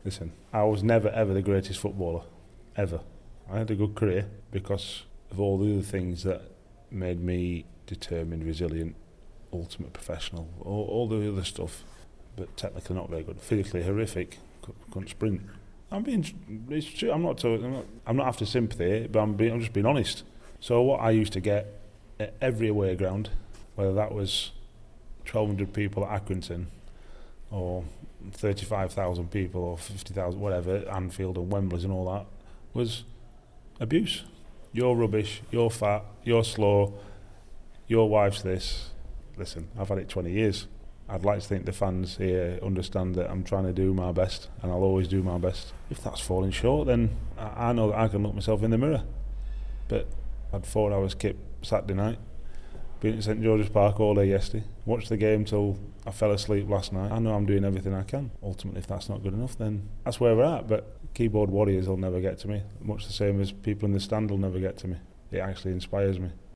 Listen, I was never ever the greatest footballer, ever. I had a good career because of all the other things that made me determined, resilient, ultimate professional, all the other stuff, but technically not very good. Physically horrific, couldn't sprint. It's true. I'm not after sympathy, but I'm just being honest. So what I used to get at every away ground, whether that was 1,200 people at Accrington, or 35,000 people, or 50,000, whatever, at Anfield and Wembley's and all that, was abuse. You're rubbish, you're fat, you're slow, your wife's this. Listen, I've had it 20 years. I'd like to think the fans here understand that I'm trying to do my best, and I'll always do my best. If that's falling short, then I know that I can look myself in the mirror. But I had 4 hours kip Saturday night, been at St George's Park all day yesterday, watched the game till I fell asleep last night. I know I'm doing everything I can. Ultimately, if that's not good enough, then that's where we're at. But keyboard warriors will never get to me, much the same as people in the stand will never get to me. It actually inspires me.